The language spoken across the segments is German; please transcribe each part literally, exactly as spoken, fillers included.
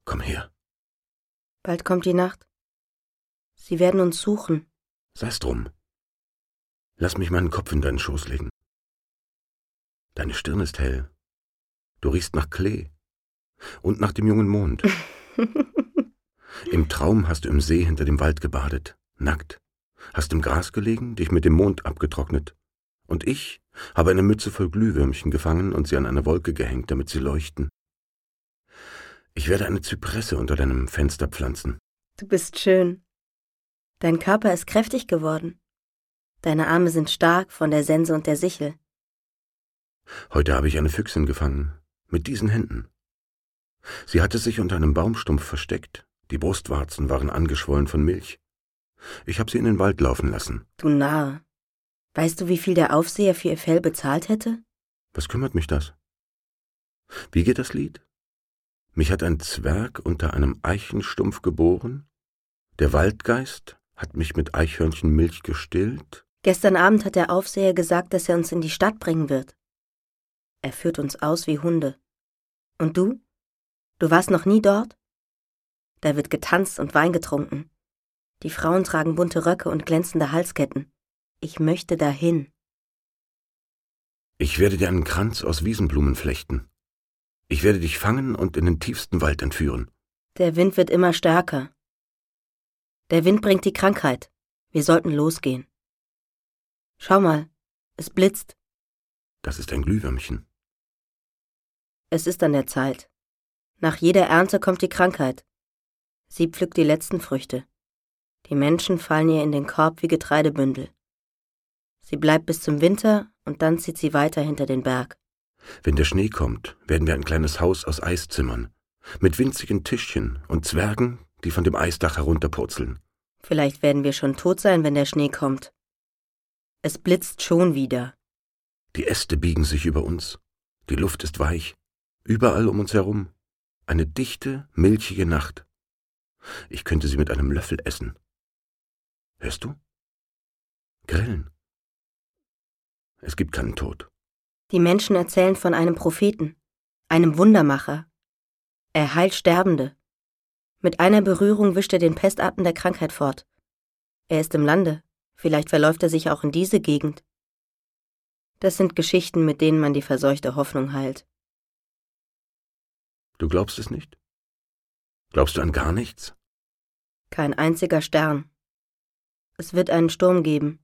Komm her. Bald kommt die Nacht. Sie werden uns suchen. Sei's drum. Lass mich meinen Kopf in deinen Schoß legen. Deine Stirn ist hell. Du riechst nach Klee und nach dem jungen Mond. Im Traum hast du im See hinter dem Wald gebadet, nackt, hast im Gras gelegen, dich mit dem Mond abgetrocknet. Und ich habe eine Mütze voll Glühwürmchen gefangen und sie an eine Wolke gehängt, damit sie leuchten. Ich werde eine Zypresse unter deinem Fenster pflanzen. Du bist schön. Dein Körper ist kräftig geworden. Deine Arme sind stark von der Sense und der Sichel. Heute habe ich eine Füchsin gefangen, mit diesen Händen. Sie hatte sich unter einem Baumstumpf versteckt. Die Brustwarzen waren angeschwollen von Milch. Ich habe sie in den Wald laufen lassen. Du Narr. Weißt du, wie viel der Aufseher für ihr Fell bezahlt hätte? Was kümmert mich das? Wie geht das Lied? Mich hat ein Zwerg unter einem Eichenstumpf geboren. Der Waldgeist hat mich mit Eichhörnchenmilch gestillt. Gestern Abend hat der Aufseher gesagt, dass er uns in die Stadt bringen wird. Er führt uns aus wie Hunde. Und du? Du warst noch nie dort? Da wird getanzt und Wein getrunken. Die Frauen tragen bunte Röcke und glänzende Halsketten. Ich möchte dahin. Ich werde dir einen Kranz aus Wiesenblumen flechten. Ich werde dich fangen und in den tiefsten Wald entführen. Der Wind wird immer stärker. Der Wind bringt die Krankheit. Wir sollten losgehen. Schau mal, es blitzt. Das ist ein Glühwürmchen. Es ist an der Zeit. Nach jeder Ernte kommt die Krankheit. Sie pflückt die letzten Früchte. Die Menschen fallen ihr in den Korb wie Getreidebündel. Sie bleibt bis zum Winter und dann zieht sie weiter hinter den Berg. Wenn der Schnee kommt, werden wir ein kleines Haus aus Eis zimmern, mit winzigen Tischchen und Zwergen, die von dem Eisdach herunterpurzeln. Vielleicht werden wir schon tot sein, wenn der Schnee kommt. Es blitzt schon wieder. Die Äste biegen sich über uns. Die Luft ist weich. Überall um uns herum. Eine dichte, milchige Nacht. Ich könnte sie mit einem Löffel essen. Hörst du? Grillen. Es gibt keinen Tod. Die Menschen erzählen von einem Propheten, einem Wundermacher. Er heilt Sterbende. Mit einer Berührung wischt er den Pestatem der Krankheit fort. Er ist im Lande. Vielleicht verläuft er sich auch in diese Gegend. Das sind Geschichten, mit denen man die verseuchte Hoffnung heilt. Du glaubst es nicht? Glaubst du an gar nichts? Kein einziger Stern. Es wird einen Sturm geben.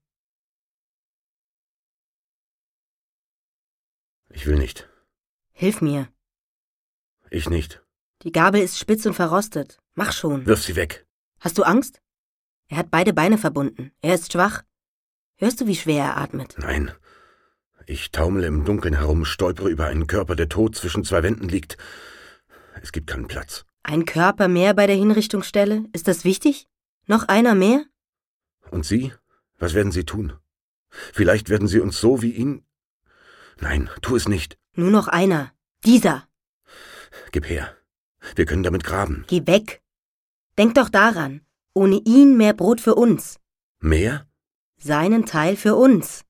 Ich will nicht. Hilf mir. Ich nicht. Die Gabel ist spitz und verrostet. Mach schon. Wirf sie weg. Hast du Angst? Er hat beide Beine verbunden. Er ist schwach. Hörst du, wie schwer er atmet? Nein. Ich taumle im Dunkeln herum, stolpere über einen Körper, der tot zwischen zwei Wänden liegt. Es gibt keinen Platz. Ein Körper mehr bei der Hinrichtungsstelle? Ist das wichtig? Noch einer mehr? Und Sie? Was werden Sie tun? Vielleicht werden Sie uns so wie ihn... Nein, tu es nicht. Nur noch einer. Dieser. Gib her. Wir können damit graben. Geh weg. Denk doch daran. Ohne ihn mehr Brot für uns. Mehr? Seinen Teil für uns.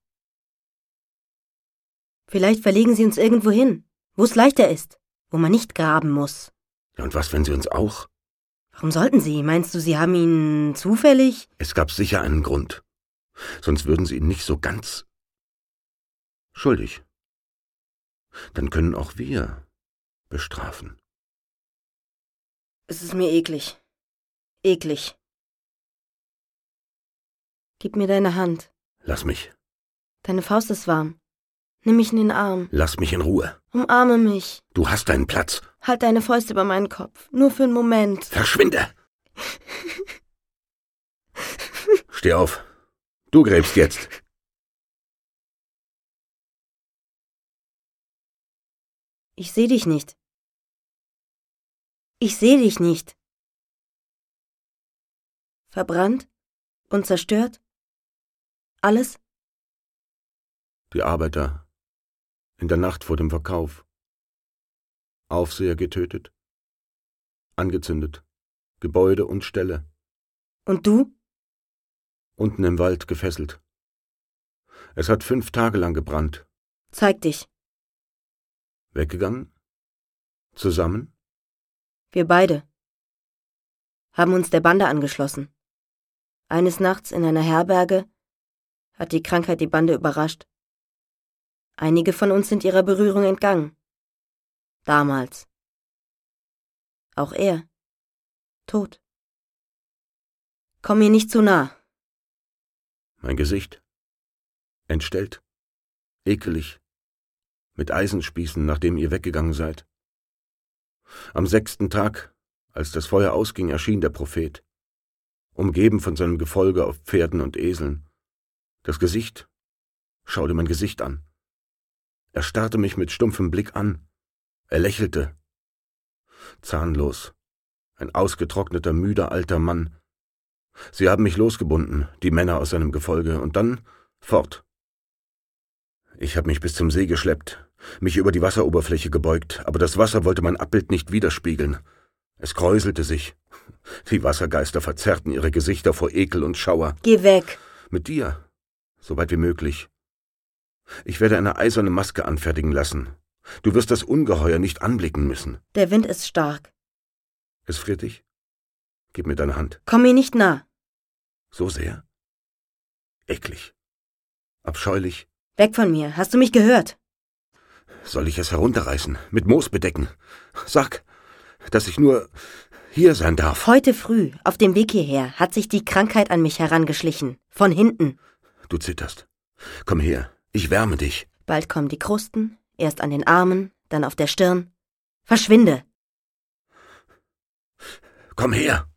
Vielleicht verlegen Sie uns irgendwo hin, wo es leichter ist, wo man nicht graben muss. Ja, und was, wenn Sie uns auch... Warum sollten Sie? Meinst du, Sie haben ihn zufällig? Es gab sicher einen Grund. Sonst würden Sie ihn nicht so ganz... schuldig. Dann können auch wir bestrafen. Es ist mir eklig. Eklig. Gib mir deine Hand. Lass mich. Deine Faust ist warm. Nimm mich in den Arm. Lass mich in Ruhe. Umarme mich. Du hast deinen Platz. Halt deine Fäuste über meinen Kopf. Nur für einen Moment. Verschwinde! Steh auf. Du gräbst jetzt. Ich seh dich nicht. Ich seh dich nicht. Verbrannt und zerstört? Alles? Die Arbeiter in der Nacht vor dem Verkauf. Aufseher getötet. Angezündet. Gebäude und Ställe. Und du? Unten im Wald gefesselt. Es hat fünf Tage lang gebrannt. Zeig dich. Weggegangen? Zusammen? Wir beide. haben uns der Bande angeschlossen. Eines Nachts in einer Herberge hat die Krankheit die Bande überrascht. Einige von uns sind ihrer Berührung entgangen. Damals. Auch er. Tot. Komm mir nicht zu nah. Mein Gesicht. Entstellt. Ekelig. Mit Eisenspießen, nachdem ihr weggegangen seid. Am sechsten Tag, als das Feuer ausging, erschien der Prophet, umgeben von seinem Gefolge auf Pferden und Eseln. Das Gesicht. Schau dir mein Gesicht an. Er starrte mich mit stumpfem Blick an. Er lächelte. Zahnlos. Ein ausgetrockneter, müder alter Mann. Sie haben mich losgebunden, die Männer aus seinem Gefolge, und dann fort. Ich habe mich bis zum See geschleppt, mich über die Wasseroberfläche gebeugt, aber das Wasser wollte mein Abbild nicht widerspiegeln. Es kräuselte sich. Die Wassergeister verzerrten ihre Gesichter vor Ekel und Schauer. Geh weg. Mit dir, so weit wie möglich. Ich werde eine eiserne Maske anfertigen lassen. Du wirst das Ungeheuer nicht anblicken müssen. Der Wind ist stark. Es friert dich? Gib mir deine Hand. Komm mir nicht nah. So sehr? Eklig. Abscheulich. Weg von mir. Hast du mich gehört? Soll ich es herunterreißen, mit Moos bedecken? Sag, dass ich nur hier sein darf. Heute früh, auf dem Weg hierher, hat sich die Krankheit an mich herangeschlichen. Von hinten. Du zitterst. Komm her, ich wärme dich. Bald kommen die Krusten, erst an den Armen, dann auf der Stirn. Verschwinde! Komm her!